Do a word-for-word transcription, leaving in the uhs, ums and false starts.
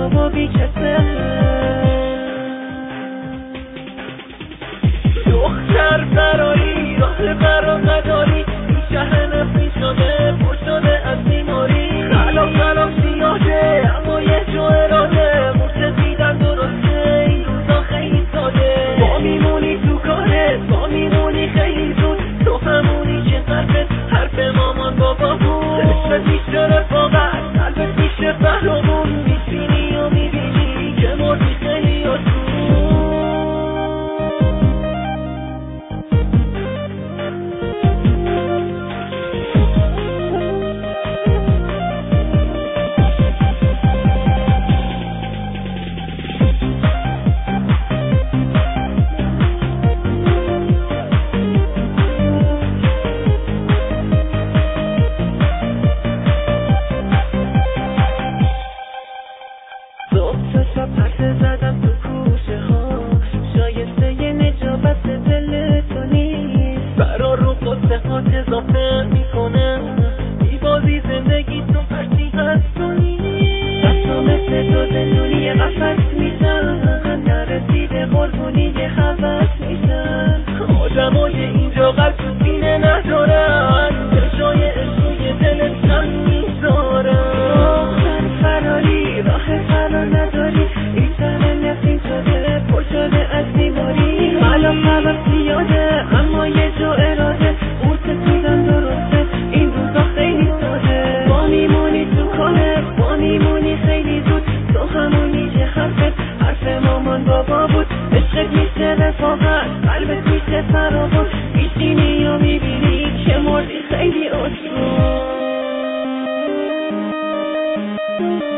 تنها و بی کسه. دختر فراری راه برا نداری، این شهر نفی شده پر شده از بیماری. خلاف خلاف سیاهه اما یه جو اراده، مرتضیدن درسته این روزا خیلی ساده. با میمونی تو کاره با میمونی خیلی زود، تو همونی که حرفت حرف مامان بابا بود. عشقت میشه رفاقت قلبت میشه پهلوون، میبینی و میبینی که مردی خیلی آسون. صبح تا شب پرسه زدم تو کوچه ها، شایسته ی نجابت دل تو نیست. برا رو قصه ها اضافه میکنه، میبازی زندگی تو هرچی هست تو نیست. دستا مثل تو زندونی قفص میشن، نرسیده قربونی یه حوث میشن. آدمای اینجا قلب تو سینه ندارن، چشای عشقی دلت کم میذارن. فراری راه فرار نداری، این سر نفین شده پر شده از بیماری. خلاف خلاف زیاده اما یه جو اراده، مرتضیدن درسته این روزا خیلی ساده. با میمونی تو کاره با میمونی خیلی زود، تو همونی که حرفت حرف مامان بابا بود. عشقت میشه رفاقت قلبت میشه فراغون، میشینی و میبینی که مردی خیلی آسون.